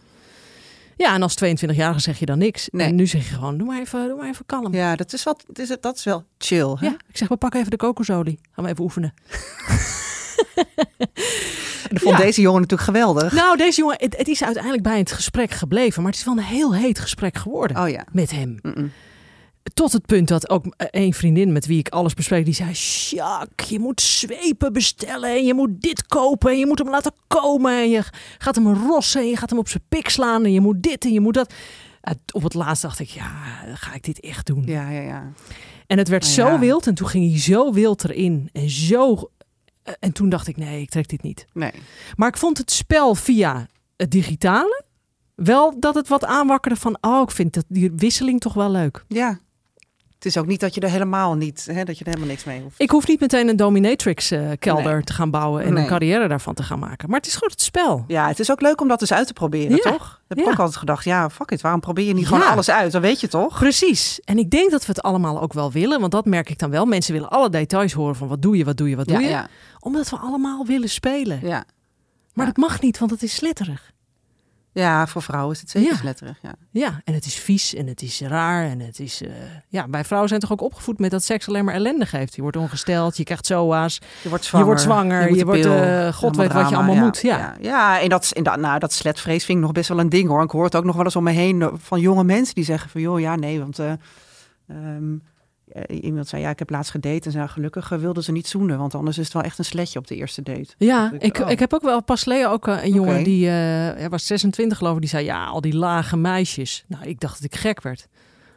Ja, en als tweeëntwintigjarige zeg je dan niks. Nee. En nu zeg je gewoon, doe maar even, doe maar even kalm. Ja. Ja, dat is, wat, dat is, dat is wel chill. Hè? Ik zeg, we pakken even de kokosolie. Gaan we even oefenen. En dat vond Ja. deze jongen natuurlijk geweldig. Nou, deze jongen, het, het is uiteindelijk bij het gesprek gebleven. Maar het is wel een heel heet gesprek geworden Oh ja. met hem. Mm-mm. Tot het punt dat ook een vriendin met wie ik alles bespreek, die zei, Sjaak, je moet zwepen bestellen en je moet dit kopen en je moet hem laten komen en je gaat hem rossen en je gaat hem op zijn pik slaan en je moet dit en je moet dat. Uh, op het laatst dacht ik, ja, ga ik dit echt doen? Ja, ja, ja. En het werd Nou zo ja. wild en toen ging hij zo wild erin en zo... uh, en toen dacht ik, nee, ik trek dit niet. Nee. Maar ik vond het spel via het digitale wel dat het wat aanwakkerde van, oh, ik vind dat die wisseling toch wel leuk. Ja. Het is ook niet dat je er helemaal niet, hè, dat je er helemaal niks mee hoeft. Ik hoef niet meteen een dominatrix uh, kelder Nee. te gaan bouwen en Nee. een carrière daarvan te gaan maken. Maar het is gewoon het spel. Ja, het is ook leuk om dat eens uit te proberen, Ja. toch? Dat heb ik Ja. ook altijd gedacht, ja, fuck it, waarom probeer je niet gewoon Ja. alles uit? Dan weet je toch? Precies. En ik denk dat we het allemaal ook wel willen. Want dat merk ik dan wel. Mensen willen alle details horen van wat doe je, wat doe je, wat doe Ja, je. ja, Omdat we allemaal willen spelen. ja. Maar Ja. dat mag niet, want het is sletterig. Ja, voor vrouwen is het zeker Ja. sletterig, ja. Ja, en het is vies en het is raar. En het is... Uh, ja, wij vrouwen zijn toch ook opgevoed met dat seks alleen maar ellende geeft. Je wordt ongesteld, je krijgt S O A's. Je wordt zwanger. Je wordt zwanger, moet je de wordt, pil, uh, God weet wat je drama, allemaal ja, moet. Ja. ja, ja, en dat, en dat, nou, dat sletvrees vind ik nog best wel een ding, hoor. Ik hoor het ook nog wel eens om me heen van jonge mensen die zeggen van, joh, ja, nee, want... Uh, um, iemand zei, ja, ik heb laatst gedate en zei, gelukkig uh, wilden ze niet zoenen, want anders is het wel echt een sletje op de eerste date. Ja, ik, ik, oh. ik heb ook wel pas geleden ook uh, een jongen Oké. die uh, hij was zesentwintig geloof ik, die zei ja, al die lage meisjes. Nou, ik dacht dat ik gek werd.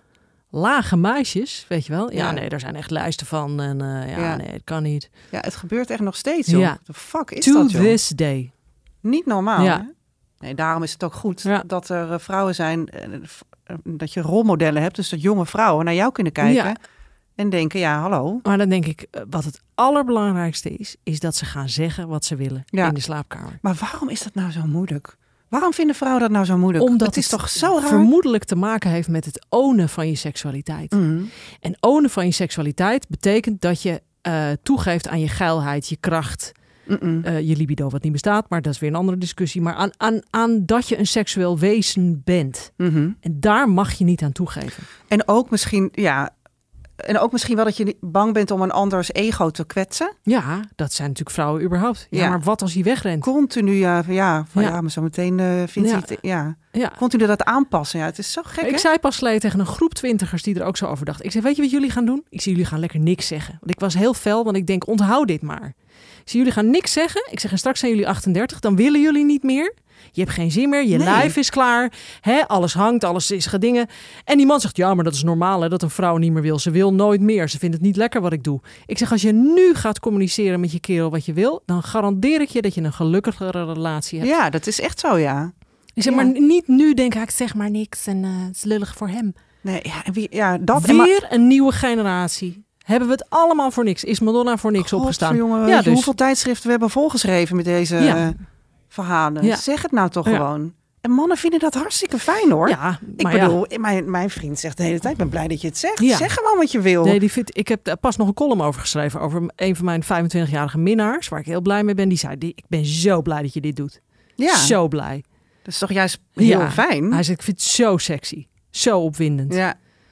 Lage meisjes, weet je wel? Ja, Ja. nee, daar zijn echt lijsten van en uh, ja, Ja. nee, het kan niet. Ja, het gebeurt echt nog steeds, joh. Ja. The fuck is To dat, joh? this day. Niet normaal, Ja. hè? Nee, daarom is het ook goed Ja. dat er uh, vrouwen zijn, uh, f- uh, dat je rolmodellen hebt, dus dat jonge vrouwen naar jou kunnen kijken Ja. en denken, ja, hallo. Maar dan denk ik, uh, wat het allerbelangrijkste is, is dat ze gaan zeggen wat ze willen Ja. in de slaapkamer. Maar waarom is dat nou zo moeilijk? Waarom vinden vrouwen dat nou zo moeilijk? Omdat het is het toch zo raar? vermoedelijk te maken heeft met het ownen van je seksualiteit. Mhm. En ownen van je seksualiteit betekent dat je uh, toegeeft aan je geilheid, je kracht. Uh, je libido wat niet bestaat, maar dat is weer een andere discussie. Maar aan, aan, aan dat je een seksueel wezen bent. Mm-hmm. En daar mag je niet aan toegeven. En ook misschien, ja... En ook misschien wel dat je niet bang bent om een anders ego te kwetsen. Ja, dat zijn natuurlijk vrouwen überhaupt. Ja, Ja. maar wat als hij wegrent? Continu, ja, ja, van, ja. Ja. maar zo meteen uh, vindt Ja. hij het, ja. Ja. Continu dat aanpassen, ja, het is zo gek, Ik hè? zei pas geleden tegen een groep twintigers die er ook zo over dachten. Ik zei, weet je wat jullie gaan doen? Ik zei, jullie gaan lekker niks zeggen. Want ik was heel fel, want ik denk, onthoud dit maar. Ik zei, jullie gaan niks zeggen. Ik zeg, en straks zijn jullie achtendertig, dan willen jullie niet meer. Je hebt geen zin meer, je Nee. lijf is klaar. Hè? Alles hangt, alles is gedingen. En die man zegt, ja, maar dat is normaal hè, dat een vrouw niet meer wil. Ze wil nooit meer, ze vindt het niet lekker wat ik doe. Ik zeg, als je nu gaat communiceren met je kerel wat je wil, dan garandeer ik je dat je een gelukkigere relatie hebt. Ja, dat is echt zo, ja. Ik zeg, Ja. maar niet nu denken, ik zeg maar niks en uh, het is lullig voor hem. Nee, ja, en wie, ja dat Weer en maar, een nieuwe generatie. Hebben we het allemaal voor niks? Is Madonna voor niks opgestaan? Godverjongen, weet Ja, je dus. hoeveel tijdschriften we hebben volgeschreven met deze Ja. uh, verhalen. Ja. Zeg het nou toch Ja. gewoon. En mannen vinden dat hartstikke fijn, hoor. Ja, Ik maar bedoel, mijn, mijn vriend zegt de hele tijd, ik ben blij dat je het zegt. Ja. Zeg gewoon wat je wil. ja. Nee, die vind, ik heb daar pas nog een column over geschreven over een van mijn vijfentwintigjarige minnaars, waar ik heel blij mee ben. Die zei, die, ik ben zo blij dat je dit doet. ja, Zo blij. dat is toch juist heel Ja. fijn? Hij zei, ik vind het zo sexy. Zo opwindend. Ja.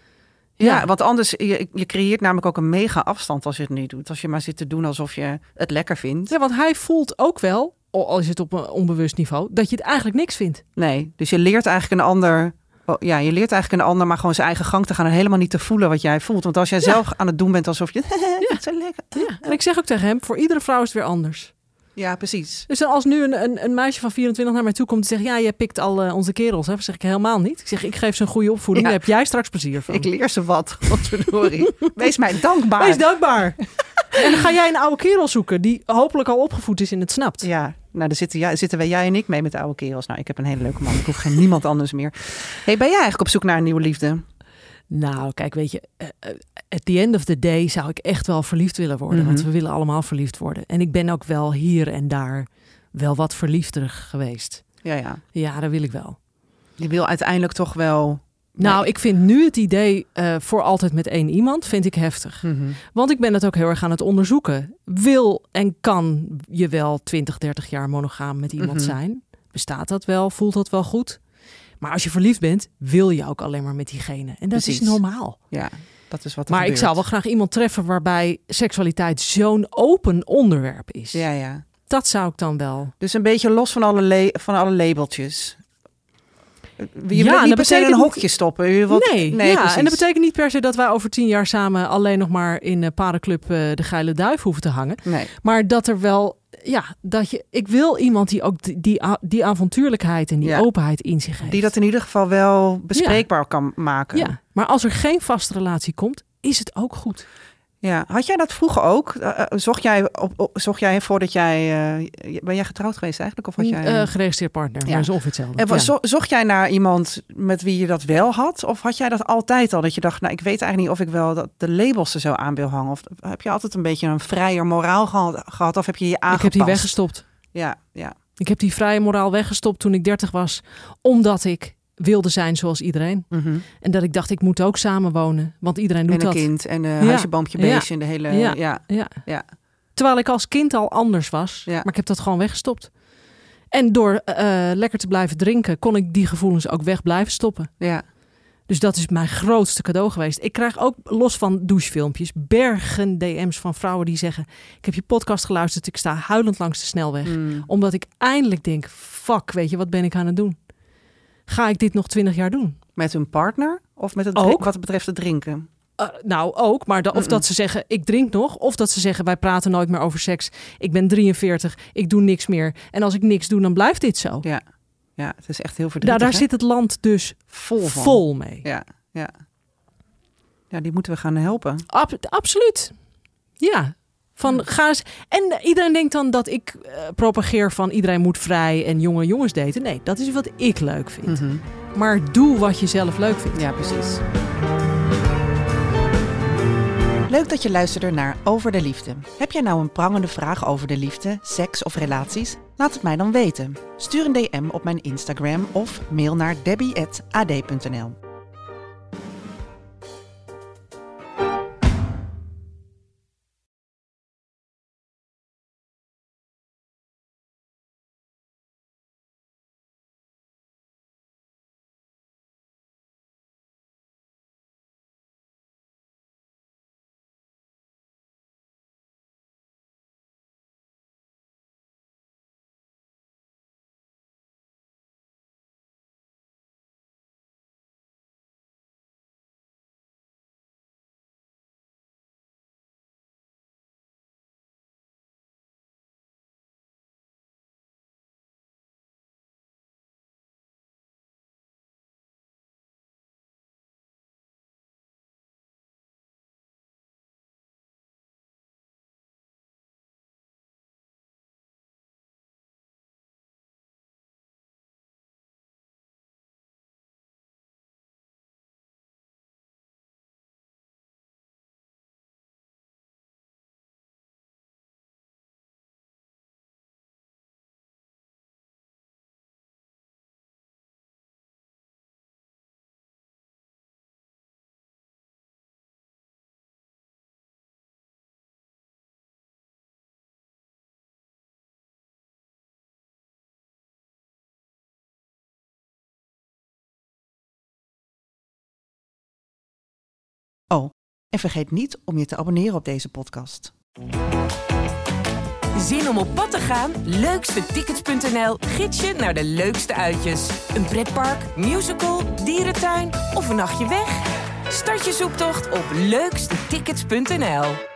Ja. Ja, want anders, je, je creëert namelijk ook een mega afstand als je het niet doet. Als je maar zit te doen alsof je het lekker vindt. Ja, want hij voelt ook wel, al is het op een onbewust niveau, dat je het eigenlijk niks vindt. Nee, dus je leert eigenlijk een ander... oh, ja, je leert eigenlijk een ander maar gewoon zijn eigen gang te gaan en helemaal niet te voelen wat jij voelt. Want als jij Ja. zelf aan het doen bent alsof je... Ja. het is zo lekker. Ja. En ik zeg ook tegen hem, voor iedere vrouw is het weer anders. Ja, precies. Dus als nu een, een, een meisje van vierentwintig naar mij toe komt en zegt, ja, jij pikt al uh, onze kerels, hè? Dan zeg ik helemaal niet. Ik zeg, ik geef ze een goede opvoeding, Ja. daar heb jij straks plezier van. Ik leer ze wat. Godverdorie. Wees mij dankbaar. Wees dankbaar. En dan ga jij een oude kerel zoeken die hopelijk al opgevoed is en het snapt. Ja, nou, daar zitten, ja, zitten wij, jij en ik mee met de oude kerels. Nou, ik heb een hele leuke man. Ik hoef geen niemand anders meer. Hey, ben jij eigenlijk op zoek naar een nieuwe liefde? Nou, kijk, weet je, uh, uh, at the end of the day zou ik echt wel verliefd willen worden. Mm-hmm. Want we willen allemaal verliefd worden. En ik ben ook wel hier en daar wel wat verliefder geweest. Ja, ja. Ja, dat wil ik wel. Je wil uiteindelijk toch wel... Nou, Nee. ik vind nu het idee uh, voor altijd met één iemand, vind ik heftig. Mm-hmm. Want ik ben het ook heel erg aan het onderzoeken. Wil en kan je wel twintig, dertig jaar monogaam met iemand Mm-hmm. zijn? Bestaat dat wel? Voelt dat wel goed? Maar als je verliefd bent, wil je ook alleen maar met diegene. En dat Precies. is normaal. Ja, dat is wat er Maar ik gebeurt. zou wel graag iemand treffen waarbij seksualiteit zo'n open onderwerp is. Ja, ja. Dat zou ik dan wel. Dus een beetje los van alle, le- van alle labeltjes. Je Ja, wil en niet dat per se in een betekent- hokje stoppen. Je wilt- Nee, nee ja, precies. en dat betekent niet per se dat wij over tien jaar samen alleen nog maar in uh, Parenclub uh, de Geile Duif hoeven te hangen. Nee. Maar dat er wel, ja, dat je, ik wil iemand die ook die, die, die avontuurlijkheid en die Ja. openheid in zich heeft. Die dat in ieder geval wel bespreekbaar kan maken. Ja, maar als er geen vaste relatie komt, is het ook goed. Ja. Had jij dat vroeger ook? Uh, zocht jij op, op, zocht jij voordat jij... Uh, ben jij getrouwd geweest eigenlijk? Of had jij, Uh, geregistreerd partner, Ja. maar is ongeveer hetzelfde. en Ja. zo, zocht jij naar iemand met wie je dat wel had? Of had jij dat altijd al? Dat je dacht, nou, ik weet eigenlijk niet of ik wel dat de labels er zo aan wil hangen. Of heb je altijd een beetje een vrijer moraal gehad? gehad of heb je je aangepast? Ik heb die weggestopt. Ja, ja. Ik heb die vrije moraal weggestopt toen ik dertig was, omdat ik wilde zijn zoals iedereen. Mm-hmm. En dat ik dacht, ik moet ook samenwonen, want iedereen doet En een dat. kind en uh, Ja. huisje, boompje, Ja. beestje en de hele... Ja. Ja, Ja. ja. Terwijl ik als kind al anders was, Ja. maar ik heb dat gewoon weggestopt. En door uh, lekker te blijven drinken, kon ik die gevoelens ook weg blijven stoppen. ja. Dus dat is mijn grootste cadeau geweest. Ik krijg ook, los van douchefilmpjes, bergen D M's van vrouwen die zeggen, ik heb je podcast geluisterd, ik sta huilend langs de snelweg. Mm. Omdat ik eindelijk denk, fuck, weet je, wat ben ik aan het doen? Ga ik dit nog twintig jaar doen? Met hun partner of met het Ook. drink- wat betreft het drinken? Uh, nou, ook. Maar da- of Mm-mm. dat ze zeggen, ik drink nog. Of dat ze zeggen, wij praten nooit meer over seks. Ik ben drieënveertig, ik doe niks meer. En als ik niks doe, dan blijft dit zo. Ja, ja, het is echt heel Daar, verdrietig. daar hè? zit het land dus vol van. vol mee. Ja, ja. Ja, die moeten we gaan helpen. Ab- absoluut. Ja. Van, ga eens. En iedereen denkt dan dat ik uh, propageer van iedereen moet vrij en jonge jongens daten. Nee, dat is wat ik leuk vind. Mm-hmm. Maar doe wat je zelf leuk vindt. Ja, precies. Leuk dat je luisterde naar Over de Liefde. Heb jij nou een prangende vraag over de liefde, seks of relaties? Laat het mij dan weten. Stuur een D M op mijn Instagram of mail naar debbie at a d punt n l. En vergeet niet om je te abonneren op deze podcast. Zin om op pad te gaan? leukste tickets punt n l gids je naar de leukste uitjes. Een pretpark, musical, dierentuin of een nachtje weg? Start je zoektocht op leukste tickets punt n l.